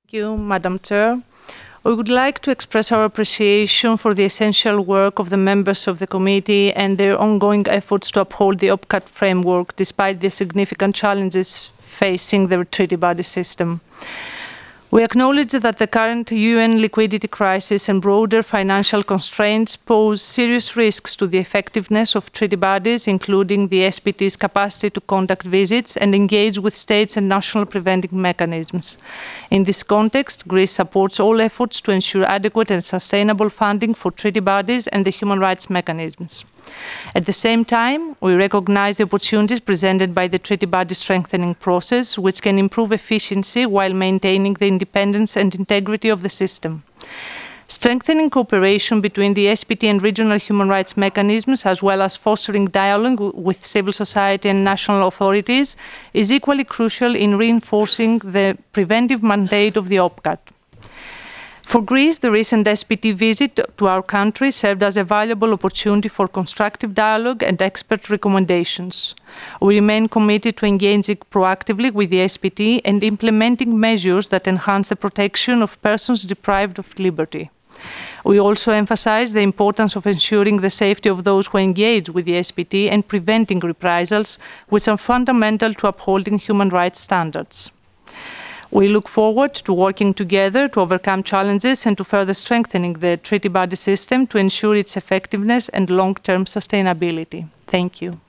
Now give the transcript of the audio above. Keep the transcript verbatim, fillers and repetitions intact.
Thank you, Madam Chair. We would like to express our appreciation for the essential work of the members of the committee and their ongoing efforts to uphold the OPCAT framework despite the significant challenges facing the treaty body system. We acknowledge that the current U N liquidity crisis and broader financial constraints pose serious risks to the effectiveness of treaty bodies, including the S P T's capacity to conduct visits and engage with states and national preventing mechanisms. In this context, Greece supports all efforts to ensure adequate and sustainable funding for treaty bodies and the human rights mechanisms. At the same time, we recognize the opportunities presented by the treaty body strengthening process, which can improve efficiency while maintaining the independence and integrity of the system. Strengthening cooperation between the S P T and regional human rights mechanisms, as well as fostering dialogue with civil society and national authorities, is equally crucial in reinforcing the preventive mandate of the OPCAT. For Greece, the recent S P T visit to our country served as a valuable opportunity for constructive dialogue and expert recommendations. We remain committed to engaging proactively with the S P T and implementing measures that enhance the protection of persons deprived of liberty. We also emphasize the importance of ensuring the safety of those who engage with the S P T and preventing reprisals, which are fundamental to upholding human rights standards. We look forward to working together to overcome challenges and to further strengthening the treaty body system to ensure its effectiveness and long-term sustainability. Thank you.